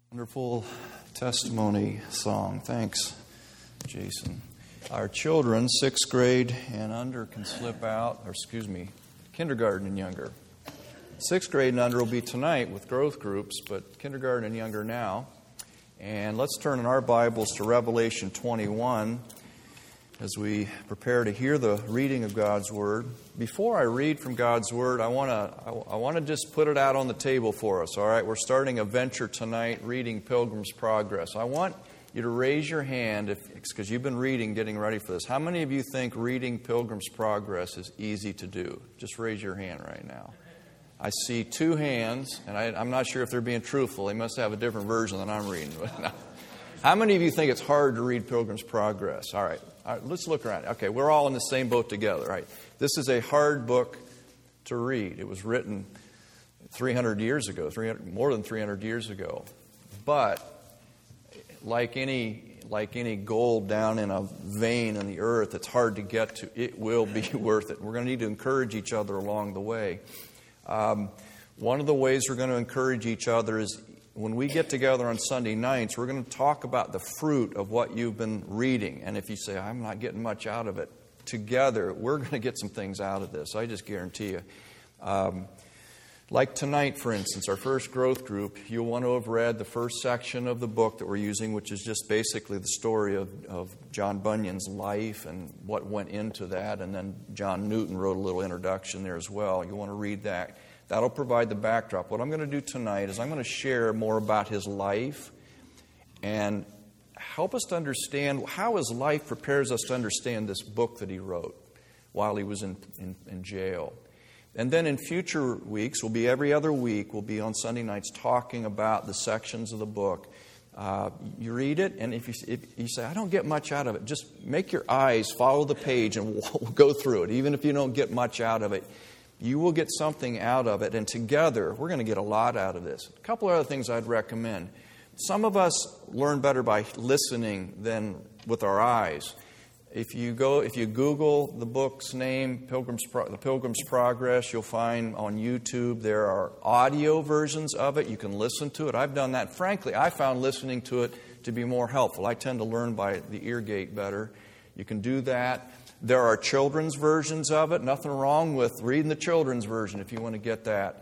Wonderful testimony song. Thanks, Jason. Our children, 6th grade and under, can slip out, kindergarten and younger. 6th grade and under will be tonight with growth groups, but kindergarten and younger now. And let's turn in our Bibles to Revelation 21 as we prepare to hear the reading of God's Word. Before I read from God's Word, I want to just put it out on the table for us, all right? We're starting a venture tonight, reading Pilgrim's Progress. I want you to raise your hand, because you've been reading, getting ready for this. How many of you think reading Pilgrim's Progress is easy to do? Just raise your hand right now. I see 2 hands, and I'm not sure if they're being truthful. They must have a different version than I'm reading. How many of you think it's hard to read Pilgrim's Progress? All right, let's look around. Okay, we're all in the same boat together, right? This is a hard book to read. It was written 300 years ago, more than 300 years ago. But like any gold down in a vein in the earth, it's hard to get to. It will be worth it. We're going to need to encourage each other along the way. One of the ways we're going to encourage each other is when we get together on Sunday nights, we're going to talk about the fruit of what you've been reading. And if you say, I'm not getting much out of it, together, we're going to get some things out of this. I just guarantee you. Like tonight, for instance, our first growth group, you'll want to have read the first section of the book that we're using, which is just basically the story of John Bunyan's life and what went into that. And then John Newton wrote a little introduction there as well. You want to read that. That'll provide the backdrop. What I'm going to do tonight is I'm going to share more about his life and help us to understand how his life prepares us to understand this book that he wrote while he was in jail. And then in future weeks, we'll be every other week, we'll be on Sunday nights talking about the sections of the book. You read it, and if you say, I don't get much out of it, just make your eyes follow the page and we'll go through it. Even if you don't get much out of it, you will get something out of it, and together we're going to get a lot out of this. A couple of other things I'd recommend. Some of us learn better by listening than with our eyes. If you Google the book's name, The Pilgrim's Progress, you'll find on YouTube there are audio versions of it. You can listen to it. I've done that. Frankly, I found listening to it to be more helpful. I tend to learn by the ear gate better. You can do that. There are children's versions of it. Nothing wrong with reading the children's version if you want to get that.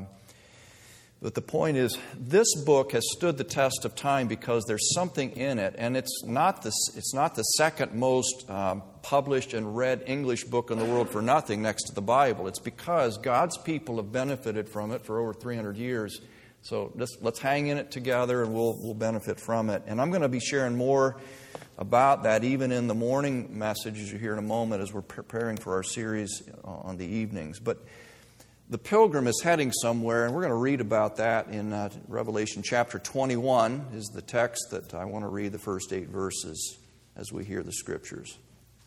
But the point is, this book has stood the test of time because there's something in it, and it's not the second most published and read English book in the world for nothing next to the Bible. It's because God's people have benefited from it for over 300 years. So let's hang in it together, and we'll benefit from it. And I'm going to be sharing more about that even in the morning message, as you hear in a moment, as we're preparing for our series on the evenings. But the pilgrim is heading somewhere, and we're going to read about that in Revelation chapter 21 is the text that I want to read the first 8 verses as we hear the Scriptures.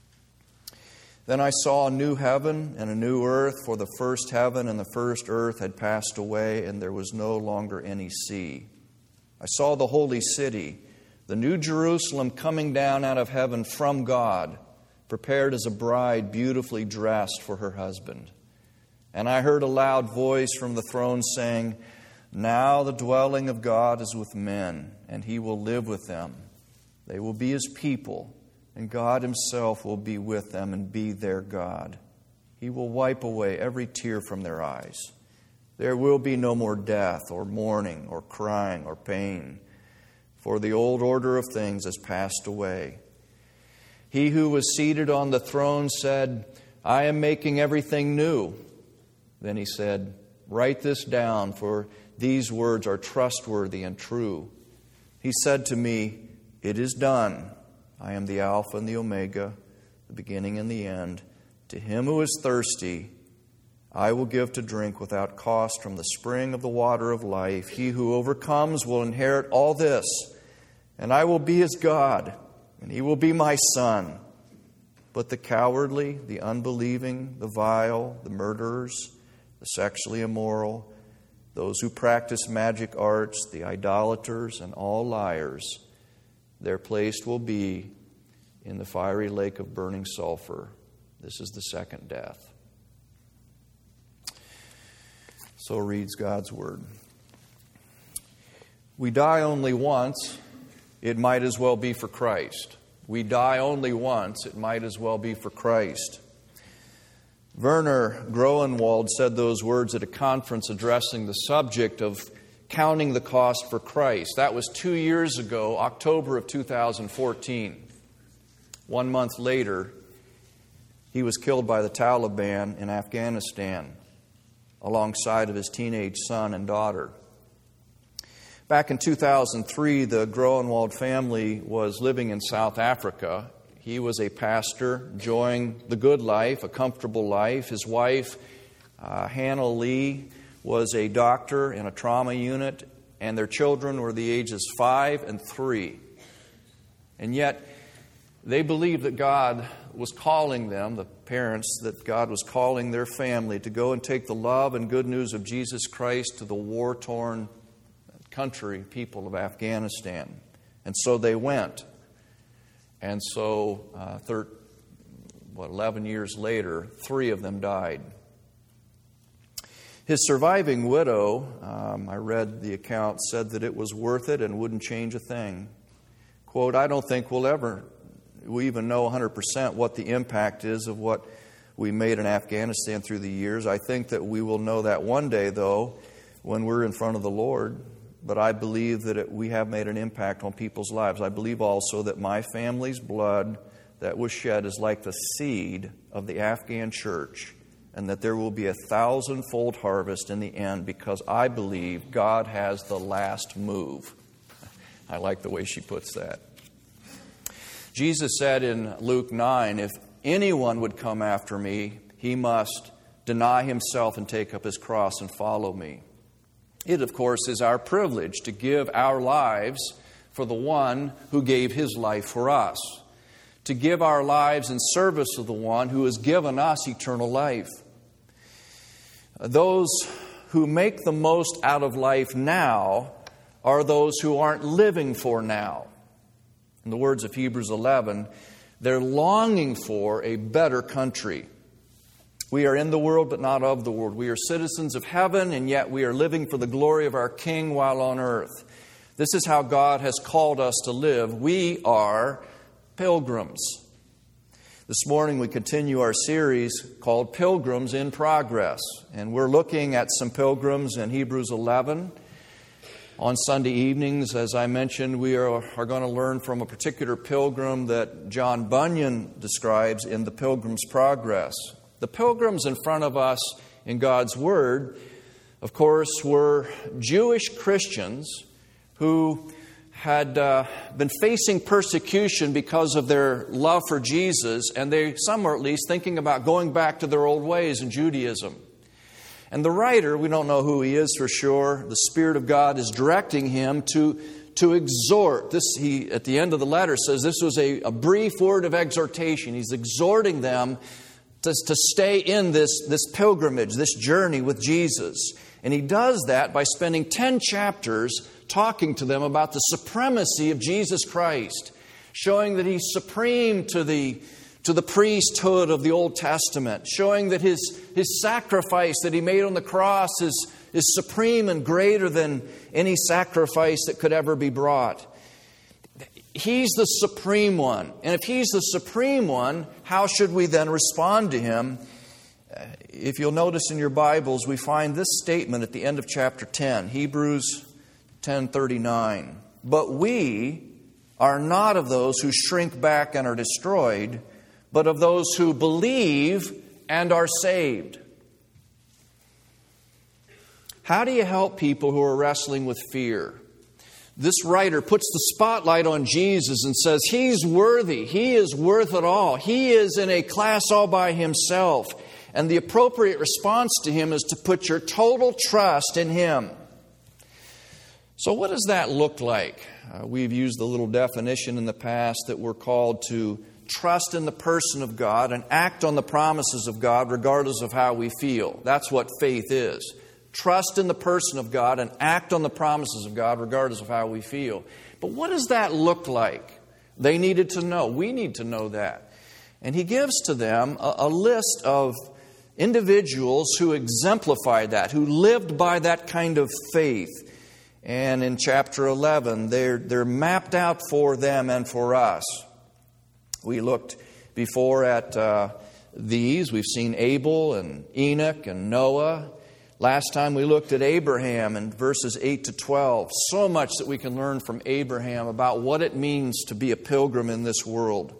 Then I saw a new heaven and a new earth, for the first heaven and the first earth had passed away, and there was no longer any sea. I saw the holy city, the new Jerusalem, coming down out of heaven from God, prepared as a bride beautifully dressed for her husband. And I heard a loud voice from the throne saying, Now the dwelling of God is with men, and He will live with them. They will be His people, and God Himself will be with them and be their God. He will wipe away every tear from their eyes. There will be no more death, or mourning, or crying, or pain, for the old order of things has passed away. He who was seated on the throne said, I am making everything new. Then He said, Write this down, for these words are trustworthy and true. He said to me, It is done. I am the Alpha and the Omega, the beginning and the end. To him who is thirsty, I will give to drink without cost from the spring of the water of life. He who overcomes will inherit all this, and I will be his God, and he will be my son. But the cowardly, the unbelieving, the vile, the murderers, the sexually immoral, those who practice magic arts, the idolaters, and all liars, their place will be in the fiery lake of burning sulfur. This is the second death. So reads God's Word. We die only once, it might as well be for Christ. We die only once, it might as well be for Christ. Werner Groenewald said those words at a conference addressing the subject of counting the cost for Christ. That was 2 years ago, October of 2014. 1 month later, he was killed by the Taliban in Afghanistan alongside of his teenage son and daughter. Back in 2003, the Groenewald family was living in South Africa. He was a pastor, enjoying the good life, a comfortable life. His wife, Hannah Lee, was a doctor in a trauma unit, and their children were the ages 5 and 3. And yet, they believed that God was calling them, the parents, that God was calling their family to go and take the love and good news of Jesus Christ to the war-torn country, people of Afghanistan. And so they went. And so, 11 years later, 3 of them died. His surviving widow, I read the account, said that it was worth it and wouldn't change a thing. Quote, I don't think we even know 100% what the impact is of what we made in Afghanistan through the years. I think that we will know that one day, though, when we're in front of the Lord. But I believe that we have made an impact on people's lives. I believe also that my family's blood that was shed is like the seed of the Afghan church, and that there will be 1,000-fold harvest in the end, because I believe God has the last move. I like the way she puts that. Jesus said in Luke 9, if anyone would come after me, he must deny himself and take up his cross and follow me. It, of course, is our privilege to give our lives for the one who gave his life for us, to give our lives in service of the one who has given us eternal life. Those who make the most out of life now are those who aren't living for now. In the words of Hebrews 11, they're longing for a better country. We are in the world, but not of the world. We are citizens of heaven, and yet we are living for the glory of our King while on earth. This is how God has called us to live. We are pilgrims. This morning we continue our series called Pilgrims in Progress. And we're looking at some pilgrims in Hebrews 11. On Sunday evenings, as I mentioned, we are going to learn from a particular pilgrim that John Bunyan describes in The Pilgrim's Progress. The pilgrims in front of us in God's Word, of course, were Jewish Christians who had been facing persecution because of their love for Jesus, and some were at least thinking about going back to their old ways in Judaism. And the writer, we don't know who he is for sure, the Spirit of God is directing him to exhort. He at the end of the letter says this was a brief word of exhortation. He's exhorting them to stay in this pilgrimage, this journey with Jesus. And he does that by spending 10 chapters talking to them about the supremacy of Jesus Christ, showing that He's supreme to the priesthood of the Old Testament, showing that His sacrifice that He made on the cross is supreme and greater than any sacrifice that could ever be brought. He's the supreme one. And if He's the supreme one, how should we then respond to Him? If you'll notice in your Bibles, we find this statement at the end of chapter 10, Hebrews 10:39. But we are not of those who shrink back and are destroyed, but of those who believe and are saved. How do you help people who are wrestling with fear? This writer puts the spotlight on Jesus and says He's worthy. He is worth it all. He is in a class all by Himself. And the appropriate response to Him is to put your total trust in Him. So what does that look like? We've used the little definition in the past that we're called to trust in the person of God and act on the promises of God regardless of how we feel. That's what faith is. Trust in the person of God and act on the promises of God regardless of how we feel. But what does that look like? They needed to know. We need to know that. And he gives to them a list of individuals who exemplified that, who lived by that kind of faith. And in chapter 11, they're mapped out for them and for us. We looked before at these. We've seen Abel and Enoch and Noah. Last time we looked at Abraham in verses 8 to 12. So much that we can learn from Abraham about what it means to be a pilgrim in this world.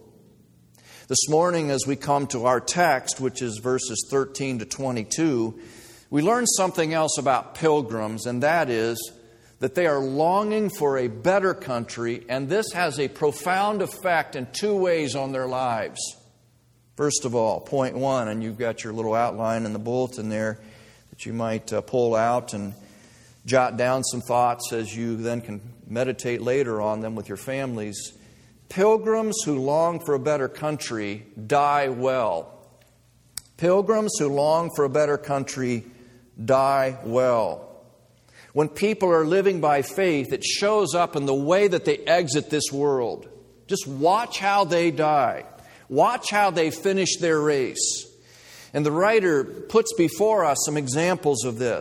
This morning, as we come to our text, which is verses 13 to 22, we learn something else about pilgrims, and that is that they are longing for a better country, and this has a profound effect in two ways on their lives. First of all, point one, and you've got your little outline in the bulletin there that you might pull out and jot down some thoughts as you then can meditate later on them with your families. Pilgrims who long for a better country die well. Pilgrims who long for a better country die well. When people are living by faith, it shows up in the way that they exit this world. Just watch how they die. Watch how they finish their race. And the writer puts before us some examples of this.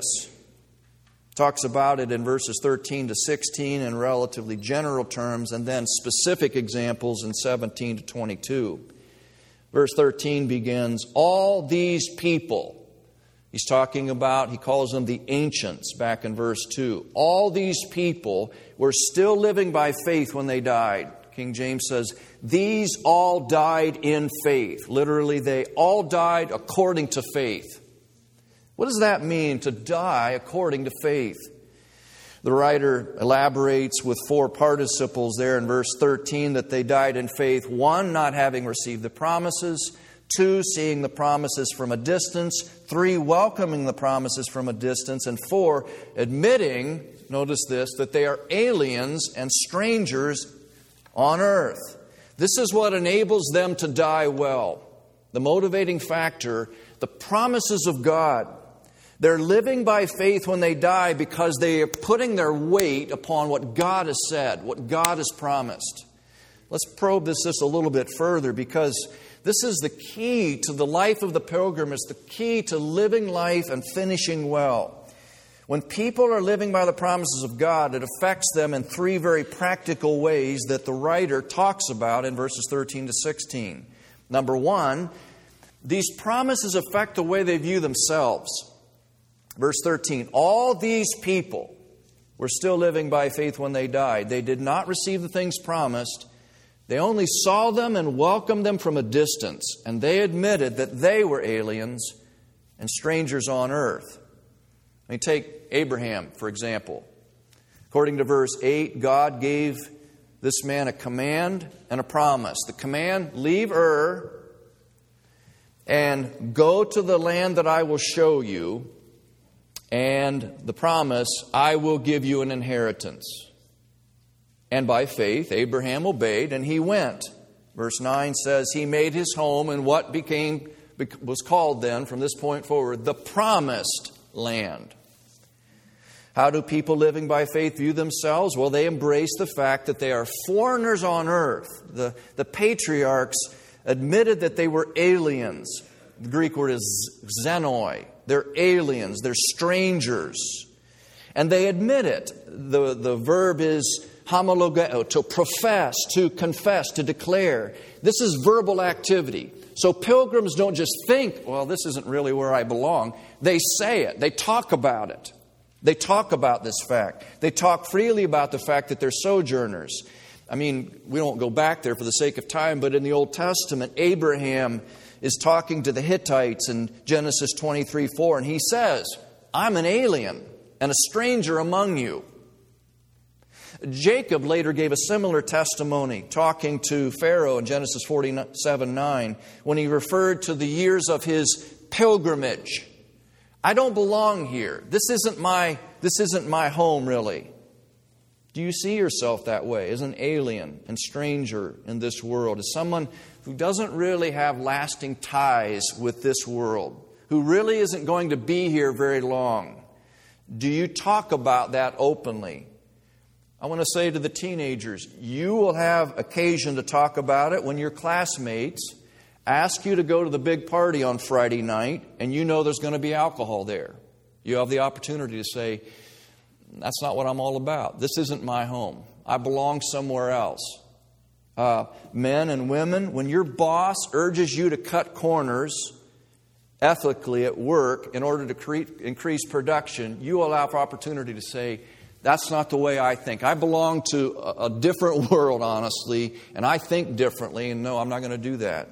Talks about it in verses 13 to 16 in relatively general terms, and then specific examples in 17 to 22. Verse 13 begins, all these people. He's talking about, he calls them the ancients back in verse 2. All these people were still living by faith when they died. King James says, these all died in faith. Literally, they all died according to faith. What does that mean, to die according to faith? The writer elaborates with four participles there in verse 13 that they died in faith. 1, not having received the promises. 2, seeing the promises from a distance. 3, welcoming the promises from a distance. And 4, admitting, notice this, that they are aliens and strangers on earth. This is what enables them to die well. The motivating factor, the promises of God. They're living by faith when they die because they are putting their weight upon what God has said, what God has promised. Let's probe this just a little bit further, because this is the key to the life of the pilgrim. It's the key to living life and finishing well. When people are living by the promises of God, it affects them in 3 very practical ways that the writer talks about in verses 13 to 16. Number 1, these promises affect the way they view themselves. Verse 13, all these people were still living by faith when they died. They did not receive the things promised. They only saw them and welcomed them from a distance. And they admitted that they were aliens and strangers on earth. Let me take Abraham, for example. According to verse 8, God gave this man a command and a promise. The command, leave Ur and go to the land that I will show you. And the promise, I will give you an inheritance. And by faith, Abraham obeyed and he went. Verse 9 says he made his home in what was called then, from this point forward, the promised land. How do people living by faith view themselves? Well, they embrace the fact that they are foreigners on earth. The patriarchs admitted that they were aliens. The Greek word is xenoi. They're aliens. They're strangers. And they admit it. The verb is homologeo, to profess, to confess, to declare. This is verbal activity. So pilgrims don't just think, well, this isn't really where I belong. They say it. They talk about it. They talk about this fact. They talk freely about the fact that they're sojourners. I mean, we won't go back there for the sake of time, but in the Old Testament, Abraham is talking to the Hittites in Genesis 23:4, and he says, I'm an alien and a stranger among you. Jacob later gave a similar testimony, talking to Pharaoh in Genesis 47:9, when he referred to the years of his pilgrimage. I don't belong here. This isn't my home, really. Do you see yourself that way, as an alien and stranger in this world, as someone who doesn't really have lasting ties with this world, who really isn't going to be here very long? Do you talk about that openly? I want to say to the teenagers, you will have occasion to talk about it when your classmates ask you to go to the big party on Friday night and you know there's going to be alcohol there. You have the opportunity to say, That's not what I'm all about. This isn't my home. I belong somewhere else. Men and women, when your boss urges you to cut corners ethically at work in order to increase production, you allow for opportunity to say, that's not the way I think. I belong to a different world, honestly, and I think differently, and no, I'm not going to do that.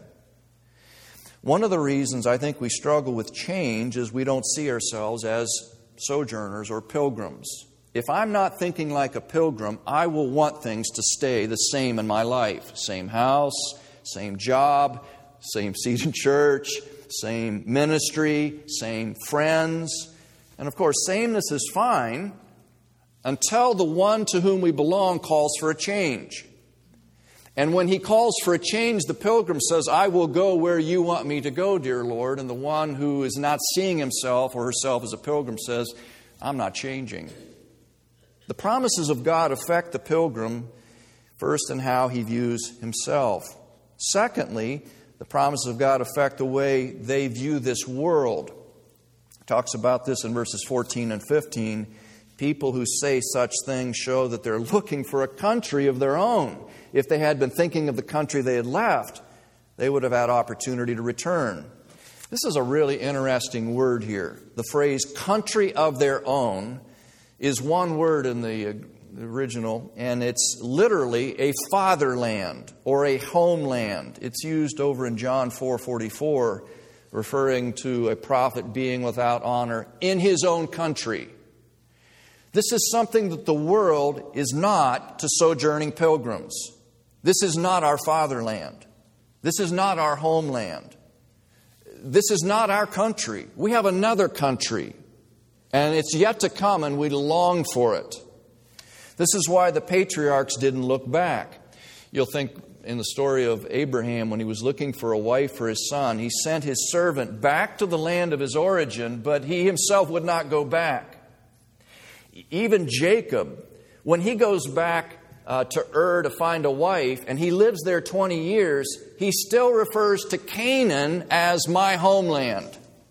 One of the reasons I think we struggle with change is we don't see ourselves as sojourners or pilgrims. If I'm not thinking like a pilgrim, I will want things to stay the same in my life. Same house, same job, same seat in church, same ministry, same friends. And of course, sameness is fine until the one to whom we belong calls for a change. And when he calls for a change, the pilgrim says, I will go where you want me to go, dear Lord. And the one who is not seeing himself or herself as a pilgrim says, I'm not changing. The promises of God affect the pilgrim, first in how he views himself. Secondly, the promises of God affect the way they view this world. It talks about this in verses 14 and 15. People who say such things show that they're looking for a country of their own. If they had been thinking of the country they had left, they would have had opportunity to return. This is a really interesting word here. The phrase country of their own is one word in the original, and it's literally a fatherland or a homeland. It's used over in John 4:44, referring to a prophet being without honor in his own country. This is something that the world is not to sojourning pilgrims. This is not our fatherland. This is not our homeland. This is not our country. We have another country, and it's yet to come, and we long for it. This is why the patriarchs didn't look back. You'll think in the story of Abraham, when he was looking for a wife for his son, he sent his servant back to the land of his origin, but he himself would not go back. Even Jacob, when he goes back to Ur to find a wife, and he lives there 20 years, he still refers to Canaan as my homeland.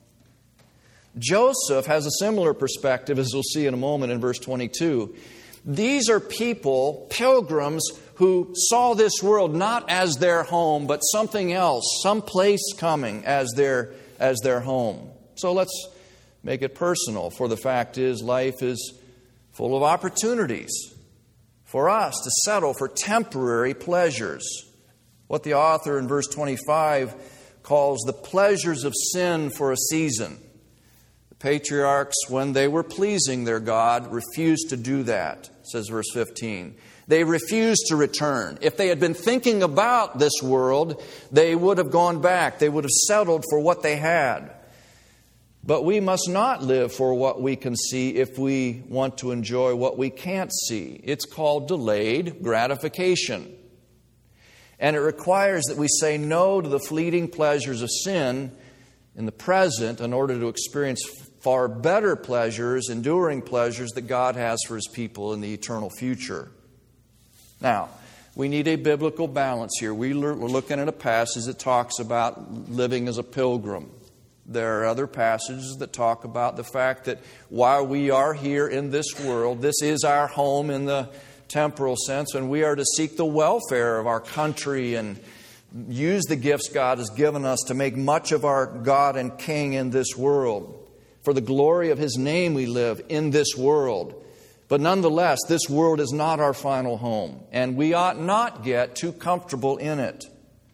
Joseph has a similar perspective, as we'll see in a moment in verse 22. These are people, pilgrims, who saw this world not as their home, but something else, some place coming as their home. So let's make it personal, for the fact is, life is full of opportunities for us to settle for temporary pleasures. What the author in verse 25 calls the pleasures of sin for a season. The patriarchs, when they were pleasing their God, refused to do that, says verse 15. They refused to return. If they had been thinking about this world, they would have gone back. They would have settled for what they had. But we must not live for what we can see if we want to enjoy what we can't see. It's called delayed gratification. And it requires that we say no to the fleeting pleasures of sin in the present in order to experience far better pleasures, enduring pleasures that God has for His people in the eternal future. Now, we need a biblical balance here. We're looking at a passage that talks about living as a pilgrim. There are other passages that talk about the fact that while we are here in this world, this is our home in the temporal sense, and we are to seek the welfare of our country and use the gifts God has given us to make much of our God and King in this world. For the glory of His name we live in this world. But nonetheless, this world is not our final home, and we ought not get too comfortable in it.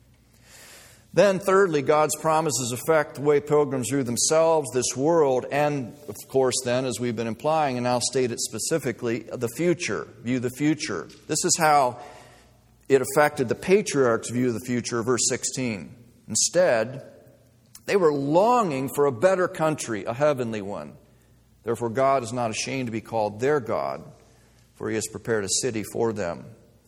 Then, thirdly, God's promises affect the way pilgrims view themselves, this world, and, of course, then, as we've been implying, and I'll state it specifically, the future. View the future. This is how it affected the patriarchs' view of the future, verse 16. Instead, they were longing for a better country, a heavenly one. Therefore, God is not ashamed to be called their God, for He has prepared a city for them.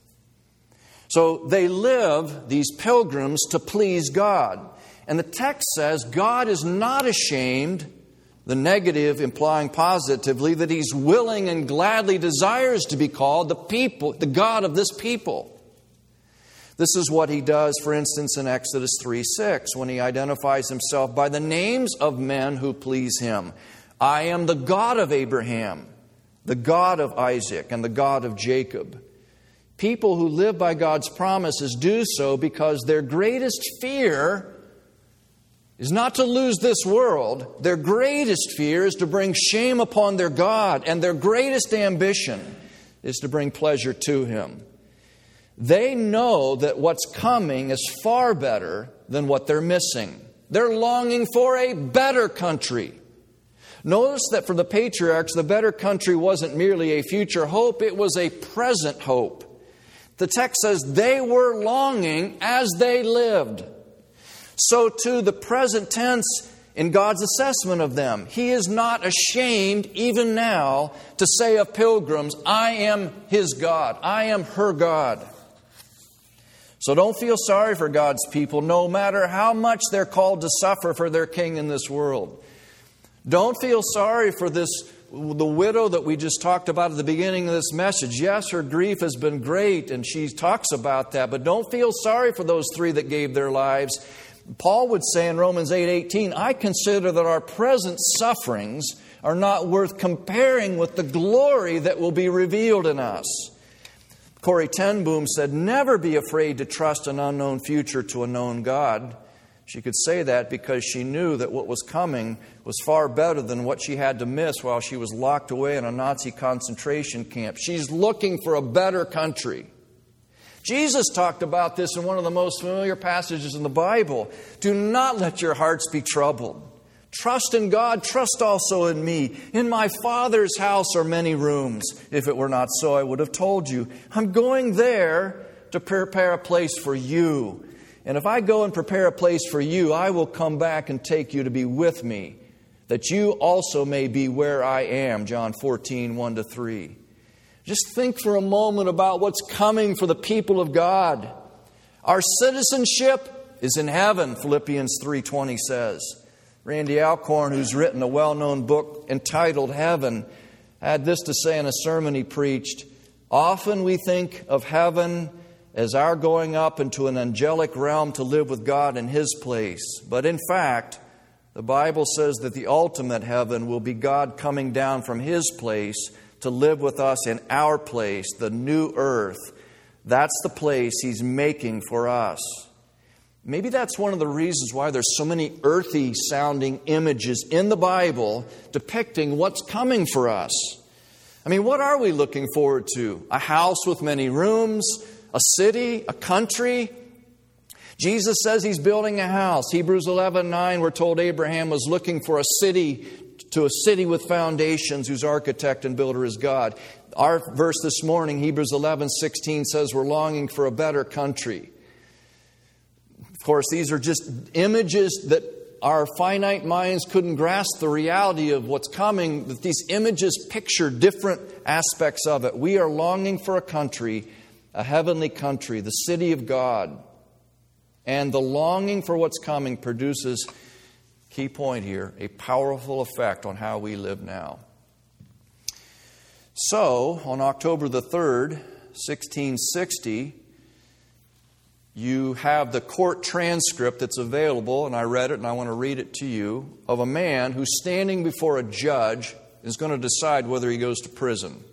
So they live, these pilgrims, to please God. And the text says God is not ashamed, the negative implying positively, that He's willing and gladly desires to be called the God of this people. This is what He does, for instance, in Exodus 3:6, when He identifies Himself by the names of men who please Him. I am the God of Abraham. the God of Isaac and the God of Jacob. People who live by God's promises do so because their greatest fear is not to lose this world. Their greatest fear is to bring shame upon their God, and their greatest ambition is to bring pleasure to Him. They know that what's coming is far better than what they're missing. They're longing for a better country. Notice that for the patriarchs, the better country wasn't merely a future hope, it was a present hope. The text says they were longing as they lived. So too the present tense in God's assessment of them. He is not ashamed even now to say of pilgrims, I am His God, I am her God. So don't feel sorry for God's people, no matter how much they're called to suffer for their King in this world. Don't feel sorry for the widow that we just talked about at the beginning of this message. Yes, her grief has been great, and she talks about that, but don't feel sorry for those three that gave their lives. Paul would say in Romans 8:18, I consider that our present sufferings are not worth comparing with the glory that will be revealed in us. Corrie ten Boom said, never be afraid to trust an unknown future to a known God. She could say that because she knew that what was coming was far better than what she had to miss while she was locked away in a Nazi concentration camp. She's looking for a better country. Jesus talked about this in one of the most familiar passages in the Bible. Do not let your hearts be troubled. Trust in God, trust also in me. In my Father's house are many rooms. If it were not so, I would have told you. I'm going there to prepare a place for you. And if I go and prepare a place for you, I will come back and take you to be with me, that you also may be where I am. John 14, 1-3. Just think for a moment about what's coming for the people of God. Our citizenship is in heaven, Philippians 3:20 says. Randy Alcorn, who's written a well-known book entitled Heaven, had this to say in a sermon he preached. Often we think of heaven as our going up into an angelic realm to live with God in His place. But in fact, the Bible says that the ultimate heaven will be God coming down from His place to live with us in our place, the new earth. That's the place He's making for us. Maybe that's one of the reasons why there's so many earthy sounding images in the Bible depicting what's coming for us. I mean, what are we looking forward to? A house with many rooms? A city? A country? Jesus says He's building a house. Hebrews 11:9, we're told Abraham was looking for a city with foundations whose architect and builder is God. Our verse this morning, Hebrews 11:16, says we're longing for a better country. Of course, these are just images that our finite minds couldn't grasp the reality of what's coming. But these images picture different aspects of it. We are longing for a country, a heavenly country, the city of God. And the longing for what's coming produces, key point here, a powerful effect on how we live now. So, on October the 3rd, 1660, you have the court transcript that's available, and I read it and I want to read it to you, of a man who's standing before a judge and is going to decide whether he goes to prison.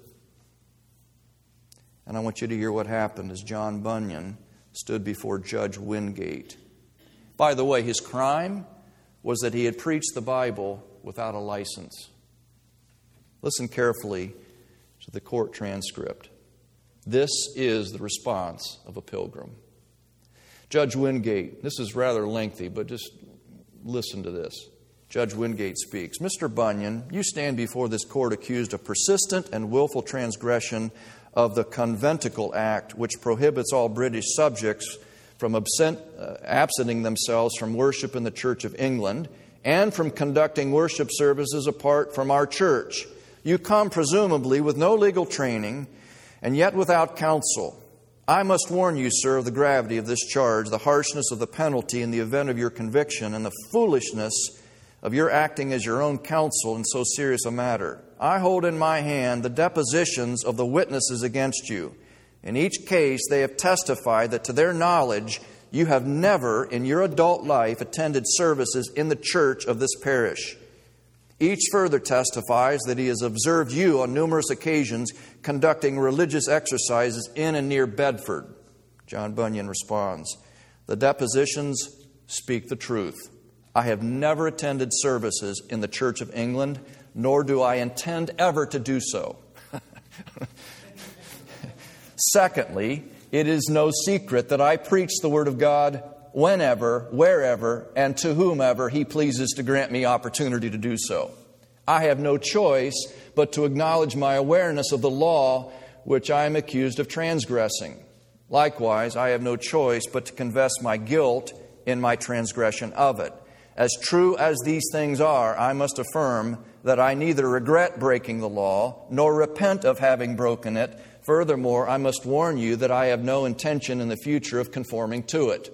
And I want you to hear what happened as John Bunyan stood before Judge Wingate. By the way, his crime was that he had preached the Bible without a license. Listen carefully to the court transcript. This is the response of a pilgrim. Judge Wingate, this is rather lengthy, but just listen to this. Judge Wingate speaks. Mr. Bunyan, you stand before this court accused of persistent and willful transgression of the Conventicle Act, which prohibits all British subjects from absenting themselves from worship in the Church of England and from conducting worship services apart from our church. You come presumably with no legal training and yet without counsel. I must warn you, sir, of the gravity of this charge, the harshness of the penalty in the event of your conviction, and the foolishness of your acting as your own counsel in so serious a matter. I hold in my hand the depositions of the witnesses against you. In each case, they have testified that to their knowledge, you have never in your adult life attended services in the church of this parish. Each further testifies that he has observed you on numerous occasions conducting religious exercises in and near Bedford. John Bunyan responds, the depositions speak the truth. I have never attended services in the Church of England, nor do I intend ever to do so. Secondly, it is no secret that I preach the Word of God whenever, wherever, and to whomever He pleases to grant me opportunity to do so. I have no choice but to acknowledge my awareness of the law which I am accused of transgressing. Likewise, I have no choice but to confess my guilt in my transgression of it. As true as these things are, I must affirm that I neither regret breaking the law nor repent of having broken it. Furthermore, I must warn you that I have no intention in the future of conforming to it.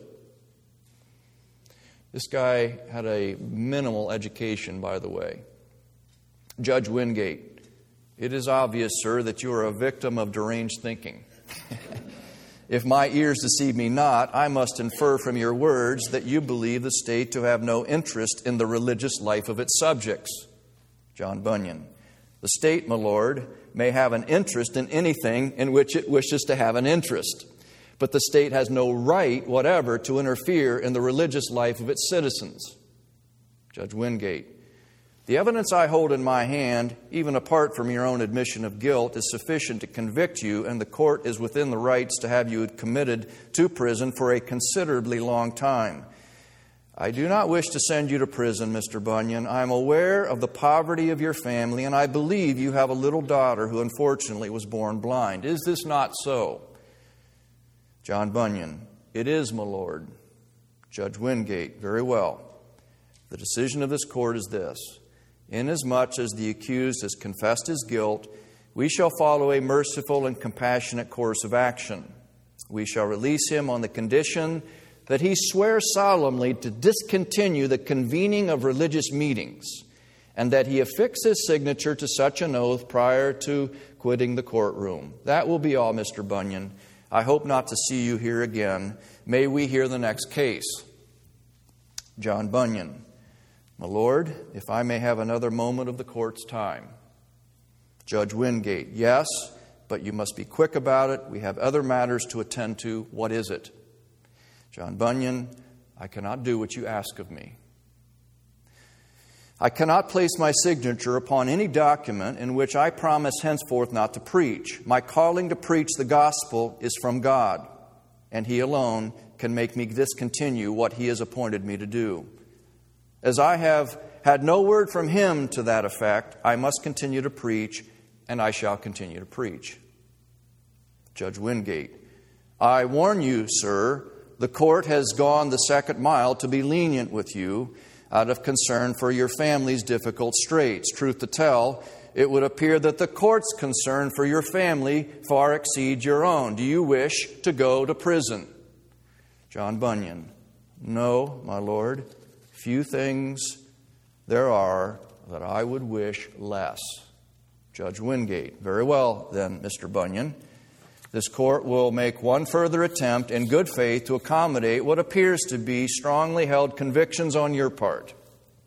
This guy had a minimal education, by the way. Judge Wingate, it is obvious, sir, that you are a victim of deranged thinking. If my ears deceive me not, I must infer from your words that you believe the state to have no interest in the religious life of its subjects. John Bunyan, the state, my lord, may have an interest in anything in which it wishes to have an interest, but the state has no right whatever to interfere in the religious life of its citizens. Judge Wingate, the evidence I hold in my hand, even apart from your own admission of guilt, is sufficient to convict you, and the court is within the rights to have you committed to prison for a considerably long time. I do not wish to send you to prison, Mr. Bunyan. I am aware of the poverty of your family, and I believe you have a little daughter who unfortunately was born blind. Is this not so? John Bunyan, it is, my lord. Judge Wingate, very well. The decision of this court is this. Inasmuch as the accused has confessed his guilt, we shall follow a merciful and compassionate course of action. We shall release him on the condition that he swears solemnly to discontinue the convening of religious meetings, and that he affix his signature to such an oath prior to quitting the courtroom. That will be all, Mr. Bunyan. I hope not to see you here again. May we hear the next case. John Bunyan, my lord, if I may have another moment of the court's time. Judge Wingate, yes, but you must be quick about it. We have other matters to attend to. What is it? John Bunyan, I cannot do what you ask of me. I cannot place my signature upon any document in which I promise henceforth not to preach. My calling to preach the gospel is from God, and He alone can make me discontinue what He has appointed me to do. As I have had no word from Him to that effect, I must continue to preach, and I shall continue to preach. Judge Wingate, I warn you, sir, the court has gone the second mile to be lenient with you out of concern for your family's difficult straits. Truth to tell, it would appear that the court's concern for your family far exceeds your own. Do you wish to go to prison? John Bunyan, no, my lord. Few things there are that I would wish less. Judge Wingate, very well then, Mr. Bunyan. This court will make one further attempt in good faith to accommodate what appears to be strongly held convictions on your part.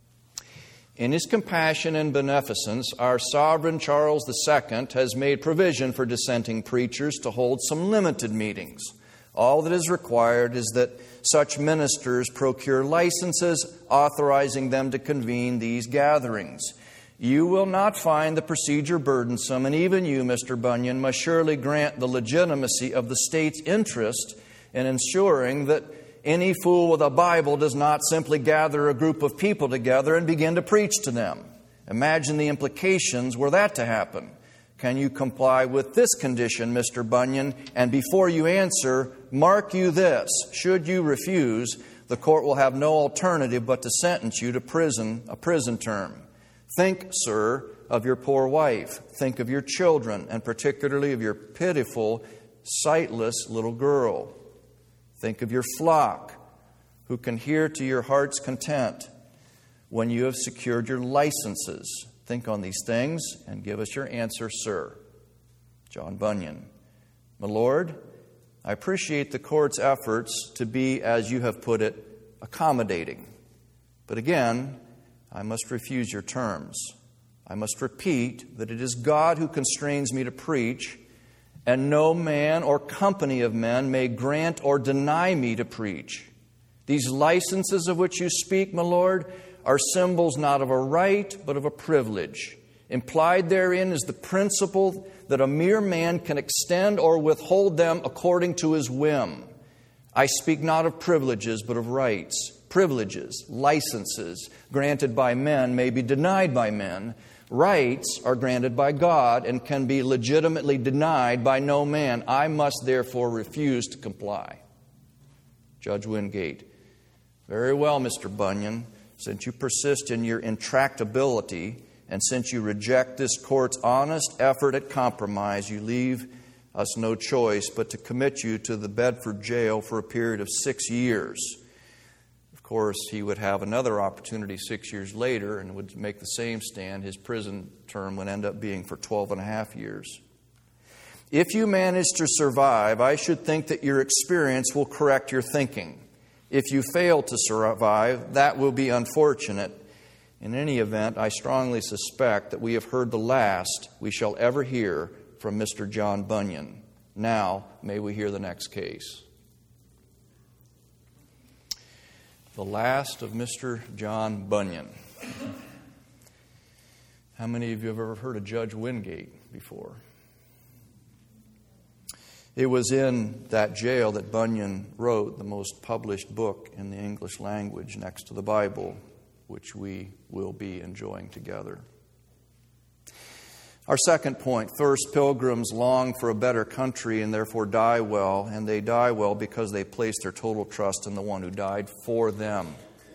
In His compassion and beneficence, our sovereign Charles II has made provision for dissenting preachers to hold some limited meetings. All that is required is that such ministers procure licenses authorizing them to convene these gatherings. You will not find the procedure burdensome, and even you, Mr. Bunyan, must surely grant the legitimacy of the state's interest in ensuring that any fool with a Bible does not simply gather a group of people together and begin to preach to them. Imagine the implications were that to happen. Can you comply with this condition, Mr. Bunyan? And before you answer, mark you this. Should you refuse, the court will have no alternative but to sentence you to prison, a prison term. Think, sir, of your poor wife. Think of your children, and particularly of your pitiful, sightless little girl. Think of your flock, who can hear to your heart's content when you have secured your licenses. Think on these things and give us your answer, sir. John Bunyan, my lord, I appreciate the court's efforts to be, as you have put it, accommodating. But again, I must refuse your terms. I must repeat that it is God who constrains me to preach, and no man or company of men may grant or deny me to preach. These licenses of which you speak, my Lord, are symbols not of a right, but of a privilege. Implied therein is the principle that a mere man can extend or withhold them according to his whim. I speak not of privileges, but of rights. Privileges, licenses, granted by men may be denied by men. Rights are granted by God and can be legitimately denied by no man. I must therefore refuse to comply. Judge Wingate. Very well, Mr. Bunyan. Since you persist in your intractability, and since you reject this court's honest effort at compromise, you leave us no choice but to commit you to the Bedford jail for a period of 6 years. Of course, he would have another opportunity 6 years later and would make the same stand. His prison term would end up being for 12 and a half years. If you manage to survive, I should think that your experience will correct your thinking. If you fail to survive, that will be unfortunate. In any event, I strongly suspect that we have heard the last we shall ever hear from Mr. John Bunyan. Now, may we hear the next case. The last of Mr. John Bunyan. How many of you have ever heard of Judge Wingate before? It was in that jail that Bunyan wrote the most published book in the English language next to the Bible, which we will be enjoying together. Our second point, first, pilgrims long for a better country and therefore die well, and they die well because they place their total trust in the one who died for them.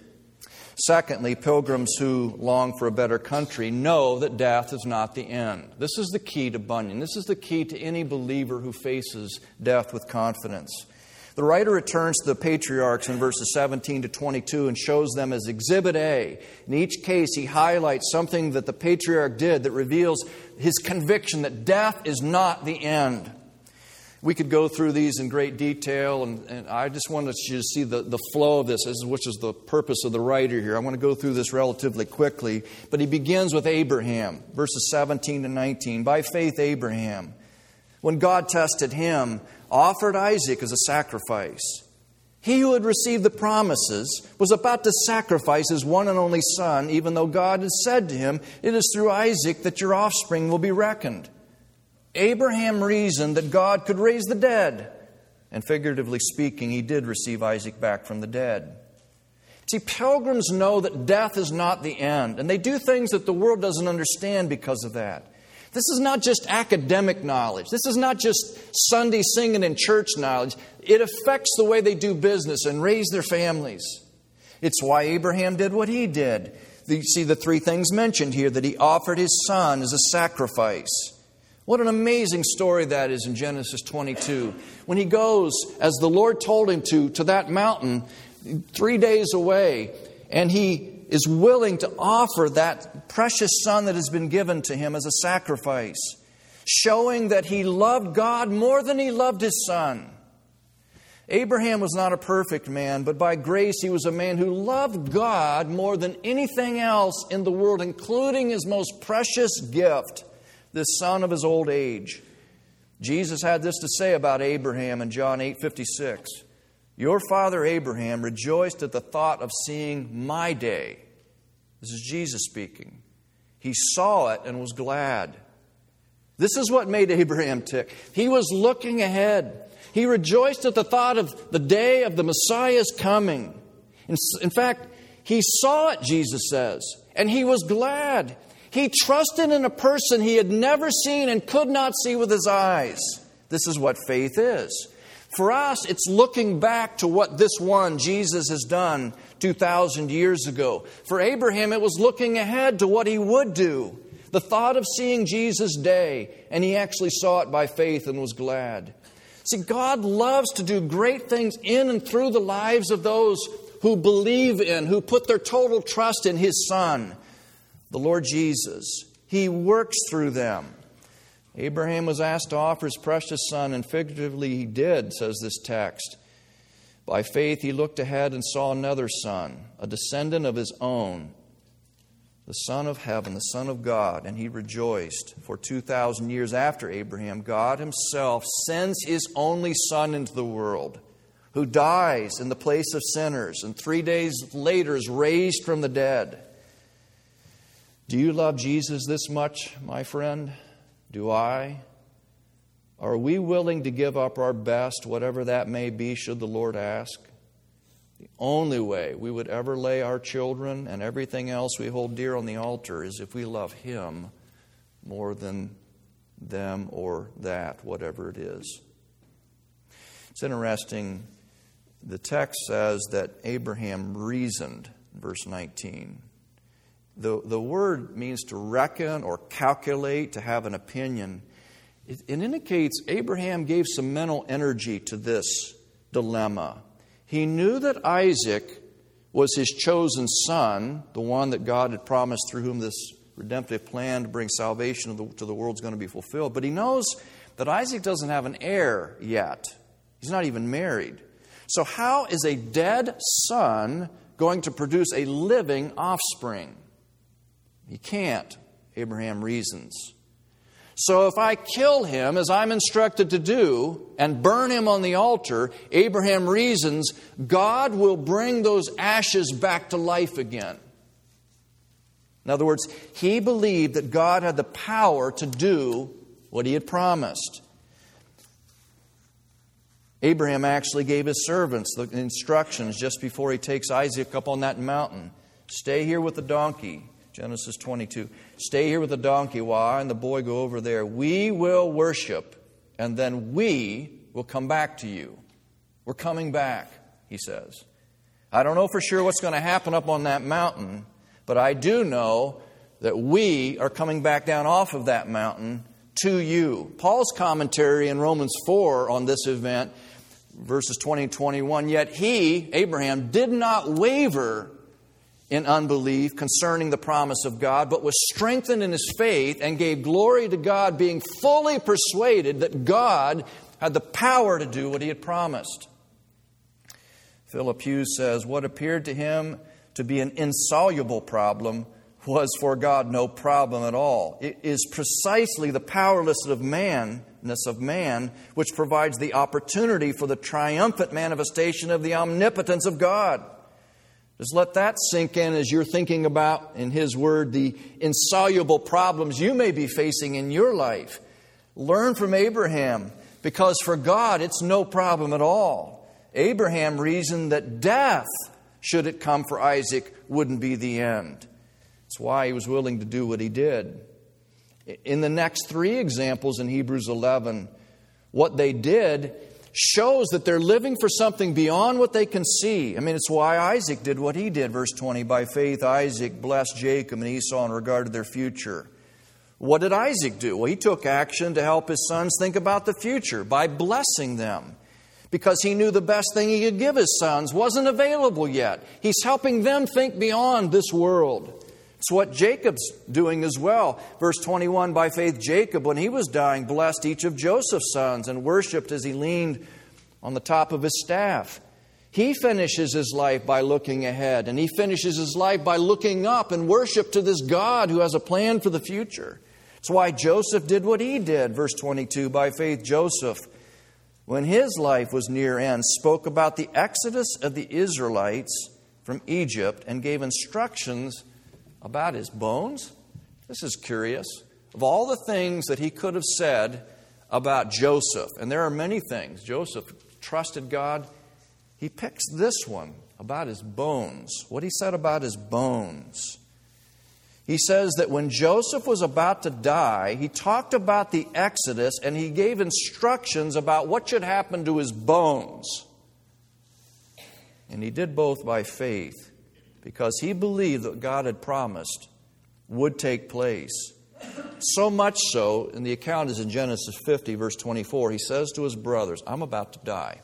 Secondly, pilgrims who long for a better country know that death is not the end. This is the key to Bunyan. This is the key to any believer who faces death with confidence. The writer returns to the patriarchs in verses 17 to 22 and shows them as Exhibit A. In each case, he highlights something that the patriarch did that reveals his conviction that death is not the end. We could go through these in great detail, and I just wanted you to see the flow of this, which is the purpose of the writer here. I want to go through this relatively quickly, but he begins with Abraham, verses 17 to 19. By faith, Abraham, when God tested him, offered Isaac as a sacrifice. He who had received the promises was about to sacrifice his one and only son, even though God had said to him, "It is through Isaac that your offspring will be reckoned." Abraham reasoned that God could raise the dead. And figuratively speaking, he did receive Isaac back from the dead. See, pilgrims know that death is not the end, and they do things that the world doesn't understand because of that. This is not just academic knowledge. This is not just Sunday singing in church knowledge. It affects the way they do business and raise their families. It's why Abraham did what he did. You see the three things mentioned here, that he offered his son as a sacrifice. What an amazing story that is in Genesis 22. When he goes, as the Lord told him to that mountain 3 days away, and he is willing to offer that precious son that has been given to him as a sacrifice, showing that he loved God more than he loved his son. Abraham was not a perfect man, but by grace he was a man who loved God more than anything else in the world, including his most precious gift, the son of his old age. Jesus had this to say about Abraham in John 8:56. Your father Abraham rejoiced at the thought of seeing my day. This is Jesus speaking. He saw it and was glad. This is what made Abraham tick. He was looking ahead. He rejoiced at the thought of the day of the Messiah's coming. In fact, he saw it, Jesus says, and he was glad. He trusted in a person he had never seen and could not see with his eyes. This is what faith is. For us, it's looking back to what this one, Jesus, has done 2,000 years ago. For Abraham, it was looking ahead to what he would do. The thought of seeing Jesus' day, and he actually saw it by faith and was glad. See, God loves to do great things in and through the lives of those who believe in, who put their total trust in His Son, the Lord Jesus. He works through them. Abraham was asked to offer his precious son, and figuratively he did, says this text. By faith he looked ahead and saw another son, a descendant of his own. the Son of heaven, the Son of God, and he rejoiced. For 2,000 years after Abraham, God himself sends his only Son into the world, who dies in the place of sinners, and 3 days later is raised from the dead. Do you love Jesus this much, my friend? Do I? Are we willing to give up our best, whatever that may be, should the Lord ask? The only way we would ever lay our children and everything else we hold dear on the altar is if we love Him more than them or that, whatever it is. It's interesting. The text says that Abraham reasoned, verse 19. The word means to reckon or calculate, to have an opinion. It indicates Abraham gave some mental energy to this dilemma. He knew that Isaac was his chosen son, the one that God had promised through whom this redemptive plan to bring salvation to the world is going to be fulfilled. But he knows that Isaac doesn't have an heir yet. He's not even married. So how is a dead son going to produce a living offspring? He can't, Abraham reasons. So if I kill him, as I'm instructed to do, and burn him on the altar, Abraham reasons, God will bring those ashes back to life again. In other words, he believed that God had the power to do what he had promised. Abraham actually gave his servants the instructions just before he takes Isaac up on that mountain. Stay here with the donkey. Genesis 22. Stay here with the donkey while I and the boy go over there. We will worship, and then we will come back to you. We're coming back, he says. I don't know for sure what's going to happen up on that mountain, but I do know that we are coming back down off of that mountain to you. Paul's commentary in Romans 4 on this event, verses 20 and 21, yet he, Abraham, did not waver in unbelief concerning the promise of God, but was strengthened in his faith and gave glory to God, being fully persuaded that God had the power to do what he had promised. Philip Hughes says, what appeared to him to be an insoluble problem was for God no problem at all. It is precisely the powerlessness of man which provides the opportunity for the triumphant manifestation of the omnipotence of God. Just let that sink in as you're thinking about, in His Word, the insoluble problems you may be facing in your life. Learn from Abraham, because for God it's no problem at all. Abraham reasoned that death, should it come for Isaac, wouldn't be the end. That's why he was willing to do what he did. In the next three examples in Hebrews 11, what they did shows that they're living for something beyond what they can see. I mean, it's why Isaac did what he did. Verse 20, by faith Isaac blessed Jacob and Esau in regard to their future. What did Isaac do? Well, he took action to help his sons think about the future by blessing them, because he knew the best thing he could give his sons wasn't available yet. He's helping them think beyond this world. It's what Jacob's doing as well. Verse 21, by faith Jacob, when he was dying, blessed each of Joseph's sons and worshipped as he leaned on the top of his staff. He finishes his life by looking ahead, and he finishes his life by looking up and worship to this God who has a plan for the future. It's why Joseph did what he did. Verse 22, by faith Joseph, when his life was near end, spoke about the exodus of the Israelites from Egypt and gave instructions about his bones. This is curious. Of all the things that he could have said about Joseph, and there are many things, Joseph trusted God, he picks this one about his bones. What he said about his bones. He says that when Joseph was about to die, he talked about the Exodus and he gave instructions about what should happen to his bones. And he did both by faith, because he believed that God had promised would take place. So much so, and the account is in Genesis 50, verse 24, he says to his brothers, I'm about to die.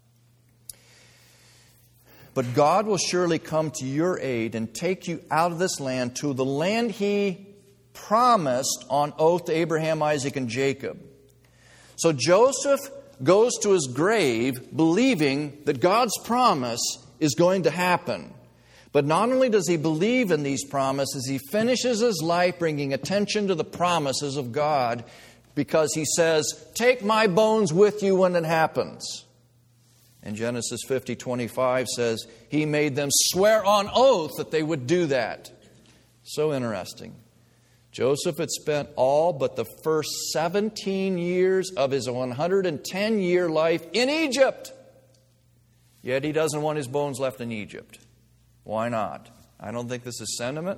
But God will surely come to your aid and take you out of this land to the land He promised on oath to Abraham, Isaac, and Jacob. So Joseph goes to his grave believing that God's promise is going to happen. But not only does he believe in these promises, he finishes his life bringing attention to the promises of God because he says, take my bones with you when it happens. And Genesis 50:25 says, he made them swear on oath that they would do that. So interesting. Joseph had spent all but the first 17 years of his 110-year life in Egypt. Yet he doesn't want his bones left in Egypt. Why not? I don't think this is sentiment.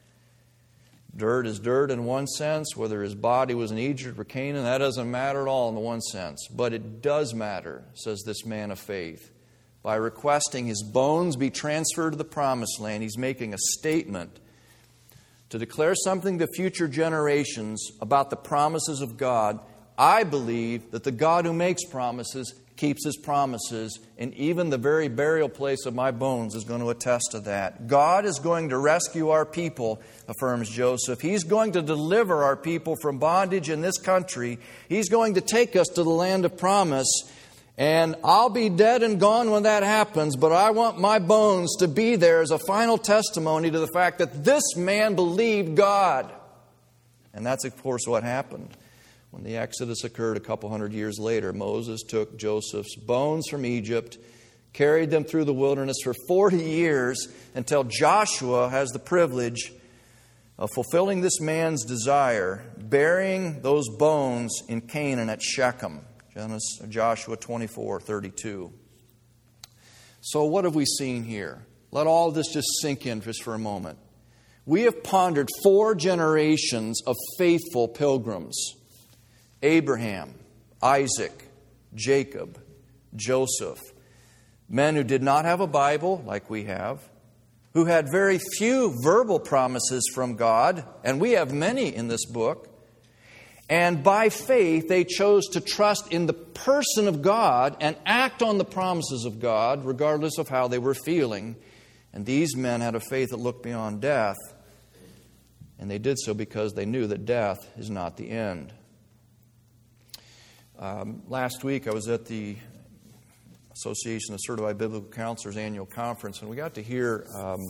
Dirt is dirt in one sense. Whether his body was in Egypt or Canaan, that doesn't matter at all in the one sense. But it does matter, says this man of faith. By requesting his bones be transferred to the promised land, he's making a statement to declare something to future generations about the promises of God. I believe that the God who makes promises keeps His promises, and even the very burial place of my bones is going to attest to that. God is going to rescue our people, affirms Joseph. He's going to deliver our people from bondage in this country. He's going to take us to the land of promise. And I'll be dead and gone when that happens, but I want my bones to be there as a final testimony to the fact that this man believed God. And that's, of course, what happened. When the Exodus occurred a couple hundred years later, Moses took Joseph's bones from Egypt, carried them through the wilderness for 40 years until Joshua has the privilege of fulfilling this man's desire, burying those bones in Canaan at Shechem. Joshua 24:32. So what have we seen here? Let all this just sink in just for a moment. We have pondered 4 generations of faithful pilgrims. Abraham, Isaac, Jacob, Joseph. Men who did not have a Bible like we have, who had very few verbal promises from God, and we have many in this book. And by faith, they chose to trust in the person of God and act on the promises of God, regardless of how they were feeling. And these men had a faith that looked beyond death. And they did so because they knew that death is not the end. Last week, I was at the Association of Certified Biblical Counselors annual conference, and we got to hear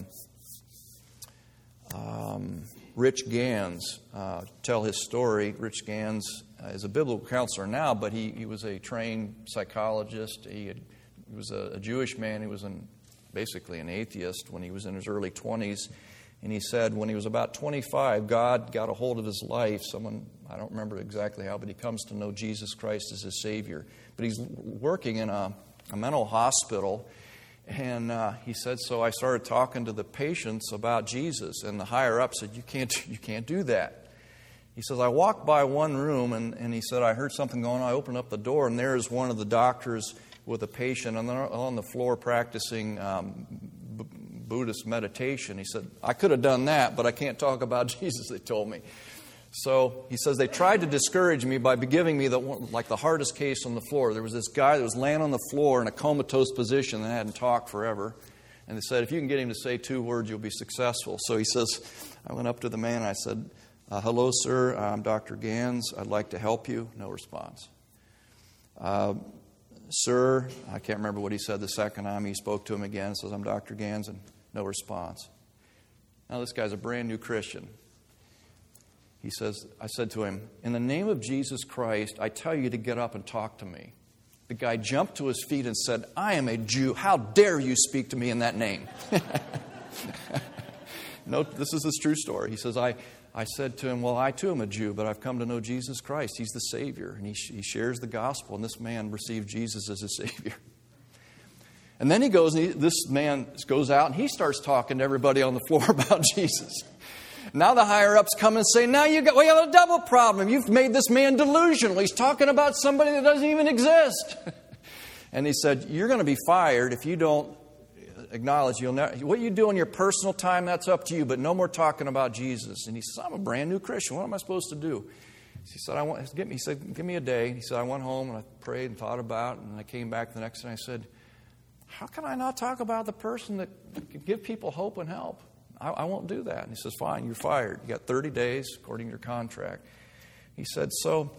Rich Gans tell his story. Rich Gans is a biblical counselor now, but he was a trained psychologist. He was a Jewish man. He was basically an atheist when he was in his early 20s. And he said when he was about 25, God got a hold of his life. I don't remember exactly how, but he comes to know Jesus Christ as his Savior. But he's working in a mental hospital. And he said, so I started talking to the patients about Jesus. And the higher-up said, you can't do that. He says, I walked by one room, and he said, I heard something going on. I opened up the door, and there's one of the doctors with a patient and they're on the floor practicing Buddhist meditation. He said, I could have done that, but I can't talk about Jesus, they told me. So he says, they tried to discourage me by giving me the hardest case on the floor. There was this guy that was laying on the floor in a comatose position and hadn't talked forever. And they said, if you can get him to say 2 words, you'll be successful. So he says, I went up to the man and I said, hello, sir, I'm Dr. Gans. I'd like to help you. No response. Sir, I can't remember what he said the second time. He spoke to him again, says, I'm Dr. Gans, and no response. Now this guy's a brand new Christian. He says, I said to him, in the name of Jesus Christ, I tell you to get up and talk to me. The guy jumped to his feet and said, I am a Jew. How dare you speak to me in that name? No, this is his true story. He says, I said to him, well, I too am a Jew, but I've come to know Jesus Christ. He's the Savior. And he shares the gospel, and this man received Jesus as his Savior. And then this man goes out, and he starts talking to everybody on the floor about Jesus. Now the higher-ups come and say, now we have a double problem. You've made this man delusional. He's talking about somebody that doesn't even exist. And he said, you're going to be fired if you don't acknowledge what you do in your personal time, that's up to you, but no more talking about Jesus. And he says, I'm a brand new Christian. What am I supposed to do? He said, give me a day. He said, I went home and I prayed and thought about it, and I came back the next day and I said, how can I not talk about the person that can give people hope and help? I won't do that. And he says, fine, you're fired. You got 30 days according to your contract. He said, so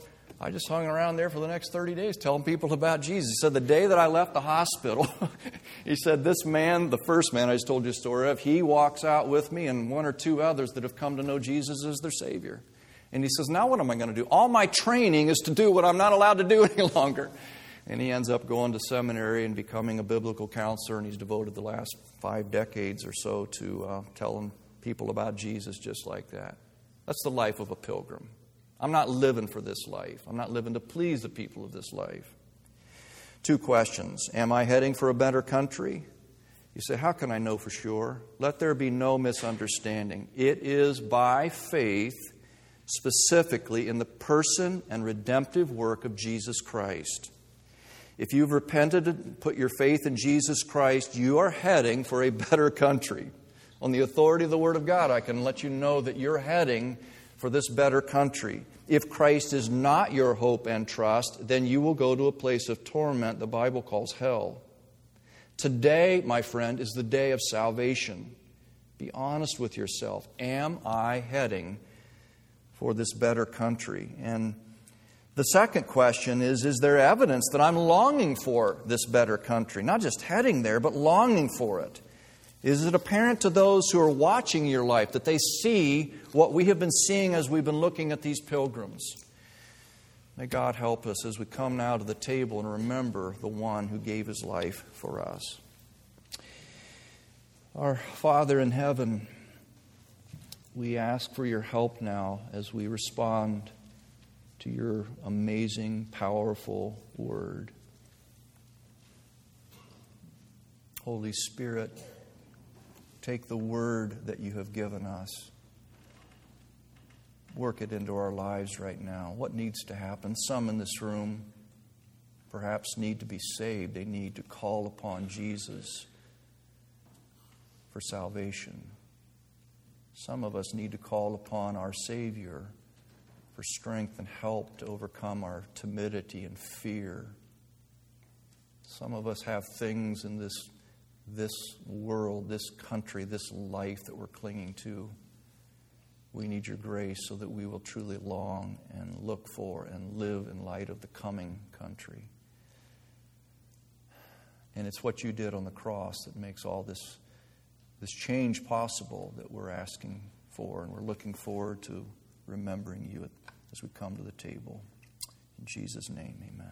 I just hung around there for the next 30 days telling people about Jesus. He said, the day that I left the hospital, he said, this man, the first man I just told you a story of, he walks out with me and one or two others that have come to know Jesus as their Savior. And he says, now what am I going to do? All my training is to do what I'm not allowed to do any longer. And he ends up going to seminary and becoming a biblical counselor, and he's devoted the last 5 decades or so to telling people about Jesus just like that. That's the life of a pilgrim. I'm not living for this life. I'm not living to please the people of this life. 2 questions. Am I heading for a better country? You say, how can I know for sure? Let there be no misunderstanding. It is by faith, specifically in the person and redemptive work of Jesus Christ. If you've repented and put your faith in Jesus Christ, you are heading for a better country. On the authority of the Word of God, I can let you know that you're heading for this better country. If Christ is not your hope and trust, then you will go to a place of torment the Bible calls hell. Today, my friend, is the day of salvation. Be honest with yourself. Am I heading for this better country? And the second question is there evidence that I'm longing for this better country? Not just heading there, but longing for it. Is it apparent to those who are watching your life that they see what we have been seeing as we've been looking at these pilgrims? May God help us as we come now to the table and remember the one who gave His life for us. Our Father in heaven, we ask for your help now as we respond to your amazing, powerful word. Holy Spirit, take the word that you have given us. Work it into our lives right now. What needs to happen? Some in this room perhaps need to be saved. They need to call upon Jesus for salvation. Some of us need to call upon our Savior for strength and help to overcome our timidity and fear. Some of us have things in this world, this country, this life that we're clinging to. We need your grace so that we will truly long and look for and live in light of the coming country. And it's what you did on the cross that makes all this change possible that we're asking for, and we're looking forward to remembering you as we come to the table. In Jesus' name, amen.